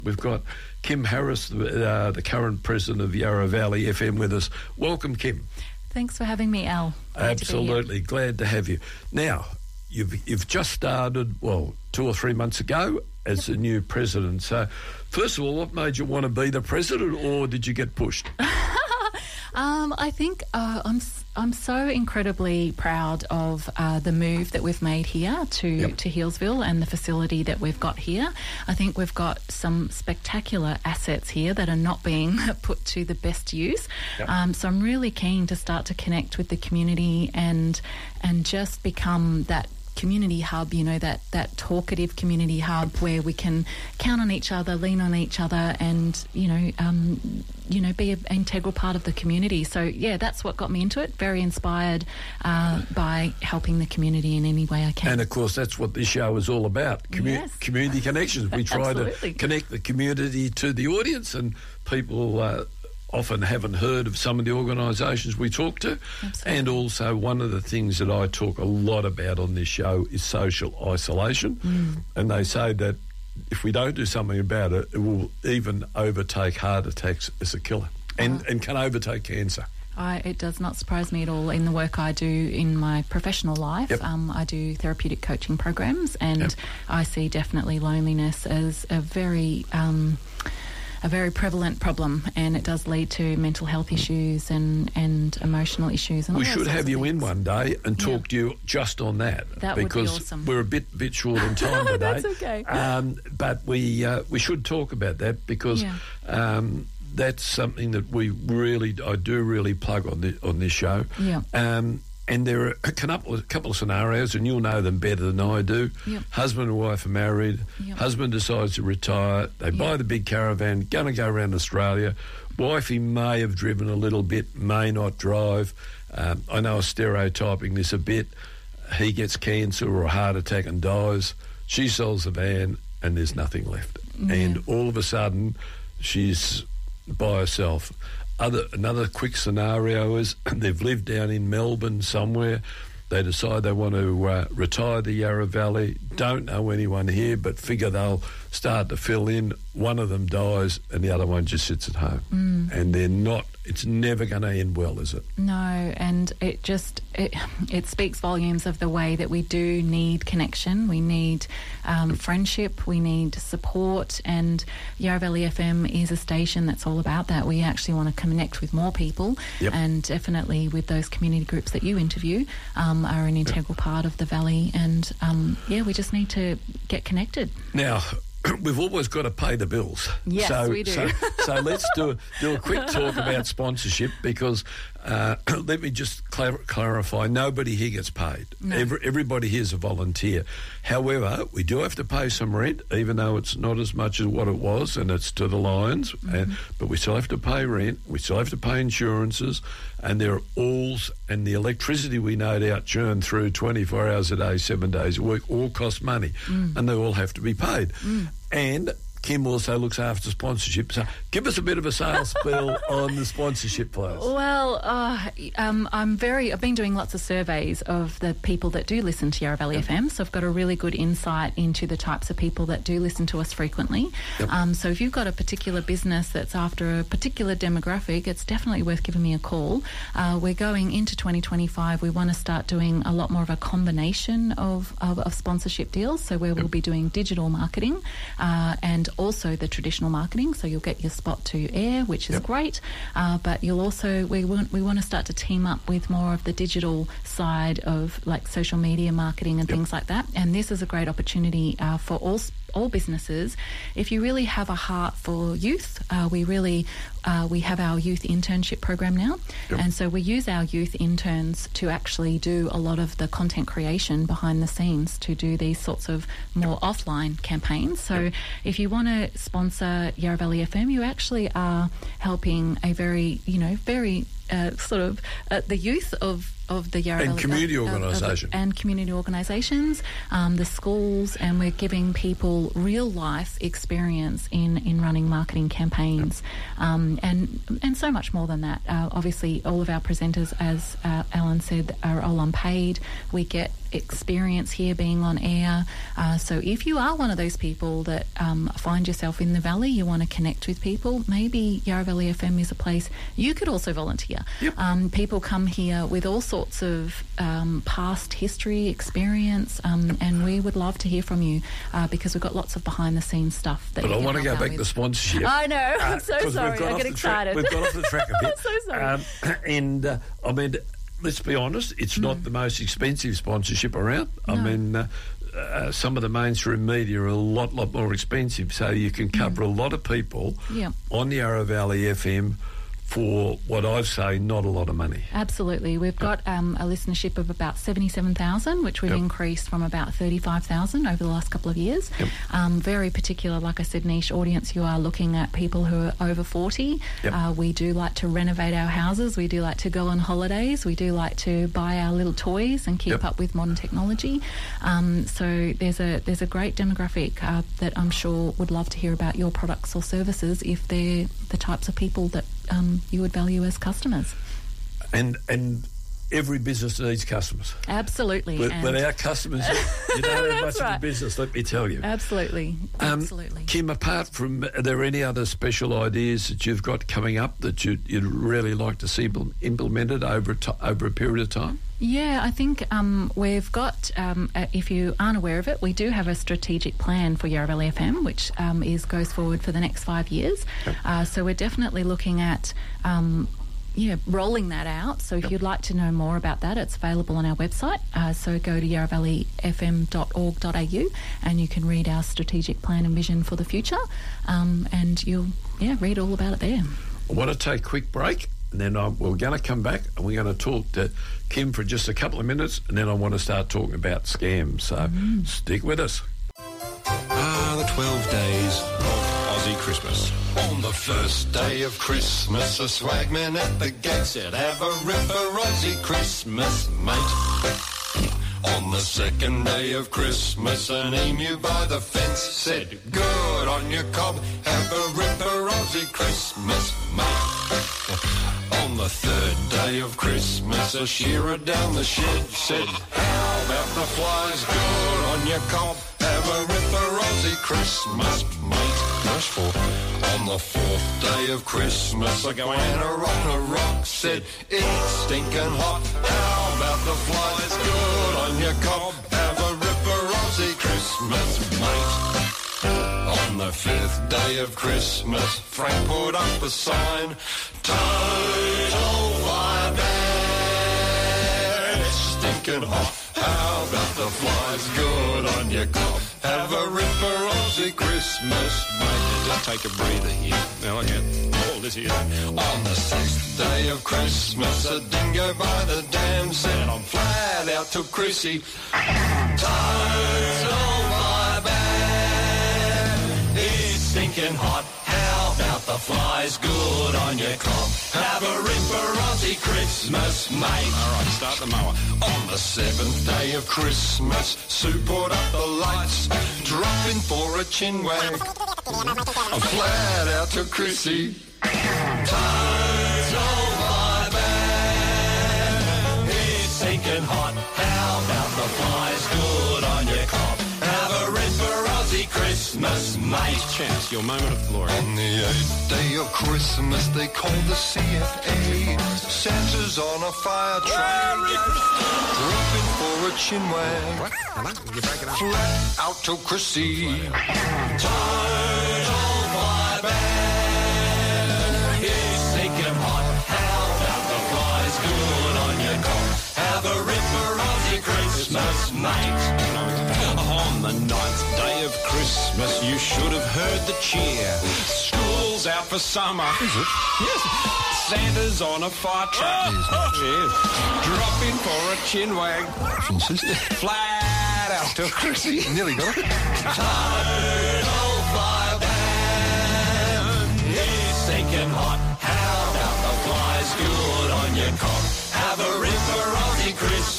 We've got Kim Harris, the current president of Yarra Valley FM, with us. Welcome, Kim. Thanks for having me, Al. Absolutely, glad to have you. Now, you've just started, 2 or 3 months ago as the new president. So, first of all, what made you want to be the president, or did you get pushed? I think I'm so incredibly proud of the move that we've made here to Healesville and the facility that we've got here. I think we've got some spectacular assets here that are not being put to the best use. So I'm really keen to start to connect with the community and just become that community hub, that talkative community hub where we can count on each other, lean on each other, and be an integral part of the community. So yeah, that's what got me into it. Very inspired by helping the community in any way I can. And of course, that's what this show is all about: community connections. We try to connect the community to the audience, and people often haven't heard of some of the organisations we talk to. Absolutely. And also, one of the things that I talk a lot about on this show is social isolation. And they say that if we don't do something about it, it will even overtake heart attacks as a killer and can overtake cancer. It does not surprise me at all. In the work I do in my professional life, I do therapeutic coaching programs, and I see definitely loneliness as a very prevalent problem, and it does lead to mental health issues and emotional issues. And we should have you in one day and talk to you just on that. That would be awesome. We're a bit short on time today. That's okay. But we should talk about that because that's something that I do really plug on this show. And there are a couple of scenarios, and you'll know them better than I do. Husband and wife are married. Husband decides to retire. They buy the big caravan, going to go around Australia. Wifey may have driven a little bit, may not drive. I know I'm stereotyping this a bit. He gets cancer or a heart attack and dies. She sells the van, and there's nothing left. And all of a sudden, she's by herself. Another quick scenario is they've lived down in Melbourne somewhere. They decide they want to retire the Yarra Valley, don't know anyone here, but figure they'll start to fill in. One of them dies and the other one just sits at home. And it's never going to end well, is it? No, and it speaks volumes of the way that we do need connection. We need friendship, we need support, and Yarra Valley FM is a station that's all about that. We actually want to connect with more people, and definitely with those community groups that you interview are an integral part of the Valley, and we just need to get connected. Now, we've always got to pay the bills. Yes, we do. So let's do a quick talk about sponsorship, because let me just clarify, nobody here gets paid. No. Everybody here is a volunteer. However, we do have to pay some rent, even though it's not as much as what it was, and it's to the Lions, but we still have to pay rent, we still have to pay insurances, and there are and the electricity we no doubt churn through 24 hours a day, 7 days a week, all cost money, and they all have to be paid. And Kim also looks after sponsorship. So give us a bit of a sales spiel on the sponsorship, please. Well, I've been doing lots of surveys of the people that do listen to Yarra Valley FM, so I've got a really good insight into the types of people that do listen to us frequently. So if you've got a particular business that's after a particular demographic, it's definitely worth giving me a call. We're going into 2025. We want to start doing a lot more of a combination of sponsorship deals, so where we'll be doing digital marketing and also the traditional marketing, so you'll get your spot to air, which is great, but you'll also we want to start to team up with more of the digital side of like social media marketing and things like that, and this is a great opportunity for all businesses. If you really have a heart for youth, we have our youth internship program now, and so we use our youth interns to actually do a lot of the content creation behind the scenes to do these sorts of more offline campaigns. So if you want to sponsor Yarra Valley FM, you actually are helping a very the youth of of the Yarra and Valley community organisation and community organisations, the schools, and we're giving people real life experience in running marketing campaigns, and so much more than that. Obviously, all of our presenters, as Alan said, are all unpaid. We get experience here being on air. So if you are one of those people that find yourself in the valley, you want to connect with people, maybe Yarra Valley FM is a place you could also volunteer. Yep. People come here with all sorts of past history, experience, and we would love to hear from you because we've got lots of behind-the-scenes stuff. But I want to go back to sponsorship. I know. I'm so sorry. I get excited. We've got off the track a bit. I'm so sorry. I mean, let's be honest, it's not the most expensive sponsorship around. No. I mean, some of the mainstream media are a lot more expensive, so you can cover a lot of people on the Yarra Valley FM for what I say, not a lot of money. Absolutely. We've got a listenership of about 77,000, which we've increased from about 35,000 over the last couple of years. Very particular, like I said, niche audience. You are looking at people who are over 40. We do like to renovate our houses. We do like to go on holidays. We do like to buy our little toys and keep up with modern technology. So there's a great demographic that I'm sure would love to hear about your products or services if they're the types of people that you would value as customers. And every business needs customers. Absolutely. Without customers, you don't have much of a business, let me tell you. Absolutely. Absolutely. Kim, apart from, are there any other special ideas that you've got coming up that you'd really like to see implemented over a period of time? Yeah, I think we've got, if you aren't aware of it, we do have a strategic plan for Yarra Valley FM, which goes forward for the next 5 years. So we're definitely looking at rolling that out. So if you'd like to know more about that, it's available on our website. So go to yarravalleyfm.org.au and you can read our strategic plan and vision for the future. And you'll read all about it there. I want to take a quick break. And then we're going to come back and we're going to talk to Kim for just a couple of minutes, and then I want to start talking about scams. So stick with us. The 12 days of Aussie Christmas. On the first day of Christmas, a swagman at the gate said, "Have a ripper Aussie Christmas, mate." On the second day of Christmas, an emu by the fence said, "Good on your cob, have a ripper Aussie Christmas, mate." On the third day of Christmas, a shearer down the shed said, "How about the flies? Good on your cob, have a ripper Aussie Christmas, mate." Verse 4. On the fourth day of Christmas, a goanna on a rock said, "It's stinking hot, how about the flies? Good on your cob, have a ripper Aussie Christmas, mate." On the fifth day of Christmas, Frank put up a sign, "Total fire ban, it's stinking hot, how about the flies? Good on your cob, have a ripper Aussie Christmas, mate." Just take a breather here. Now I get all this here. On the sixth day of Christmas, a dingo by the dam said, "I'm flat out to Chrissy, total fire ban, it's stinking hot, how about the flies? Good on your cob, have a ripper Aussie Christmas, mate." All right, start the mower. On the seventh day of Christmas, Sue put up the lights, dropping for a chin wag. I'm flat out to Chrissy, total fire ban, it's sinking hot, how about the flies? Good on your cob, have a ripper Aussie Christmas, mate. Chance, your moment of glory. On the 8th day of Christmas, they call the CFA. Santa's on a fire train, dropping for a chinwag. Flat out to Chrissy, total fire ban, it's sinking hot, how about the flies? Good on your cob, have a ripper Aussie Christmas, mate. On the 9th day of Christmas, you should have heard the cheer. School's out for summer. Is it? Yes. Santa's on a fire truck. Yes. Dropping for a chinwag. Flat out to Chrissy. Nearly got it. Total fire ban, it's sinking hot, how about the flies? Good on your cob, have a ripper Aussie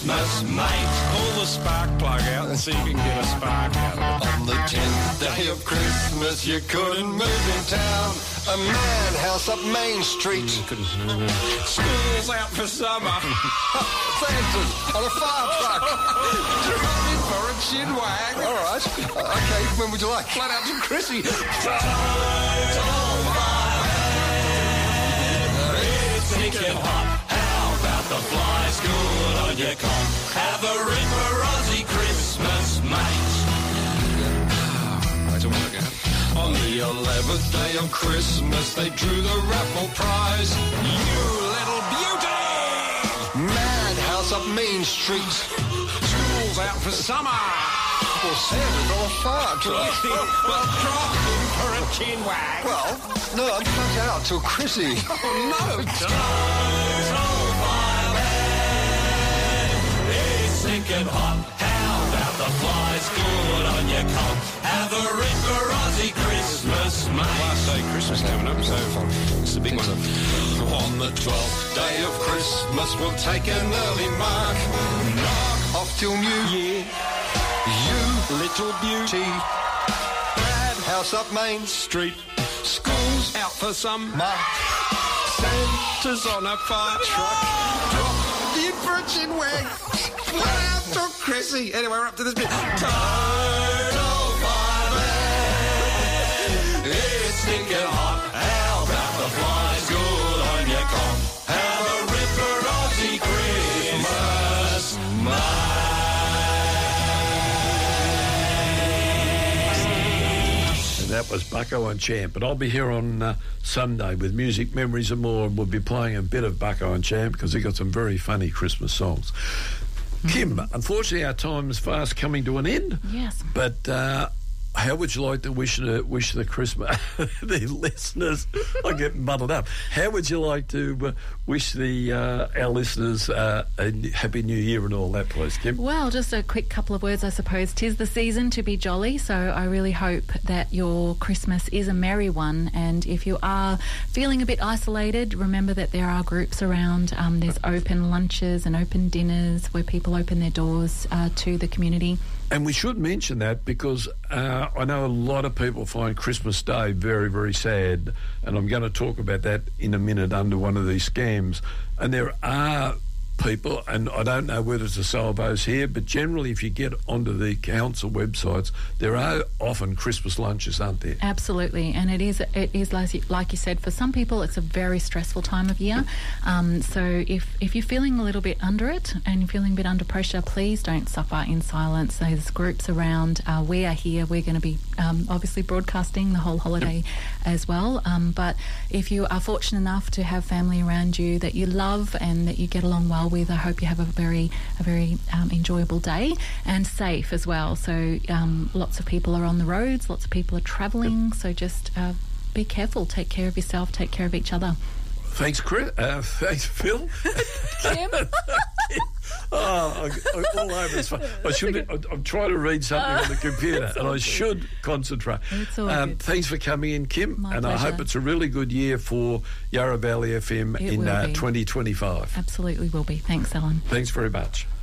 Christmas, mate. Pull the spark plug out and see if you can get a spark out of it. On the 10th day of Christmas, you couldn't move in town. A madhouse up Main Street. School's out for summer. Santa's on a fire truck. Drop in for a chin wag. All right. Okay, when would you like? Flat out to Chrissy. It's stinking hot. How about the fly school on your cock? Have a ripper Aussie Christmas, mate. Right, work out. On the 11th day of Christmas, they drew the raffle prize. You little beauty! Madhouse up Main Street. School's out for summer. Well, Santa's on a fire truck. Well, drop in for a chin wag. Well, no, I'm flat out till Chrissy. Oh, no. It's sinking hot. How about the fly school on your cock? Have a ripper Aussie Christmas, mate. Last day Christmas coming up, so it's a big one. On the 12th day of Christmas, we'll take an early mark. Knock off till New Year. You little beauty. Madhouse up Main Street. School's out for summer. Santa's on a fire truck. Drop the virgin wag. Flat out to Chrissy. Anyway, we're up to this bit. Total fireman. It's stinking hot. How about the fly school on your cock? Have a ripper Aussie Christmas, mate. That was Bucko and Champ, but I'll be here on Sunday with Music, Memories and More, and we'll be playing a bit of Bucko and Champ because they've got some very funny Christmas songs. Kim, unfortunately our time is fast coming to an end. Yes. But how would you like to wish the Christmas the listeners? I get muddled up. How would you like to wish our listeners a happy New Year and all that, please, Kim? Well, just a quick couple of words, I suppose. 'Tis the season to be jolly, so I really hope that your Christmas is a merry one. And if you are feeling a bit isolated, remember that there are groups around. There's open lunches and open dinners where people open their doors to the community. And we should mention that because I know a lot of people find Christmas Day very, very sad, and I'm going to talk about that in a minute under one of these scams. And there are people, and I don't know whether it's a salvos here, but generally if you get onto the council websites, there are often Christmas lunches, aren't there? Absolutely, and it is like you said, for some people it's a very stressful time of year. So if you're feeling a little bit under it and you're feeling a bit under pressure, please don't suffer in silence. There's groups around. We are here. We're going to be obviously broadcasting the whole holiday as well. But if you are fortunate enough to have family around you that you love and that you get along well with, I hope you have a very enjoyable day and safe as well. So lots of people are on the roads, lots of people are travelling, so just be careful, take care of yourself, take care of each other. Thanks, Chris. Thanks, Phil. Kim? I'm all over this. I'm trying to read something on the computer, and I should concentrate. It's all good. Thanks for coming in, Kim. My and pleasure. I hope it's a really good year for Yarra Valley FM in 2025. Absolutely will be. Thanks, Alan. Thanks very much.